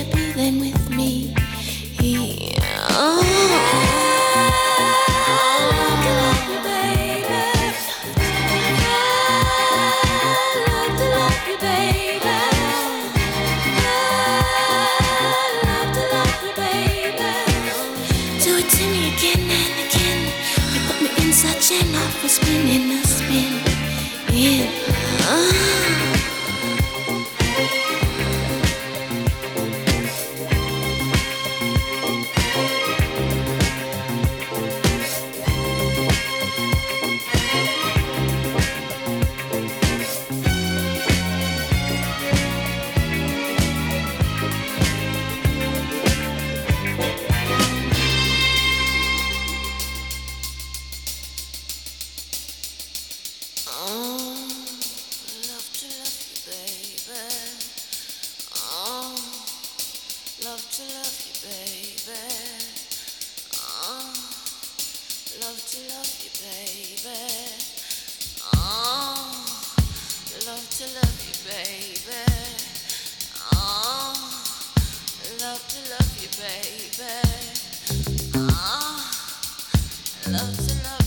you be then with me? Oh, love to love you, baby. Love to love you, baby. Love to love you, baby. Do it to me again and again. You put me in such an awful spin, in a spin. Love to love you, baby. Oh, love to love you, baby. Oh, love to love you, baby. Oh, love to love you, baby. Oh, love to love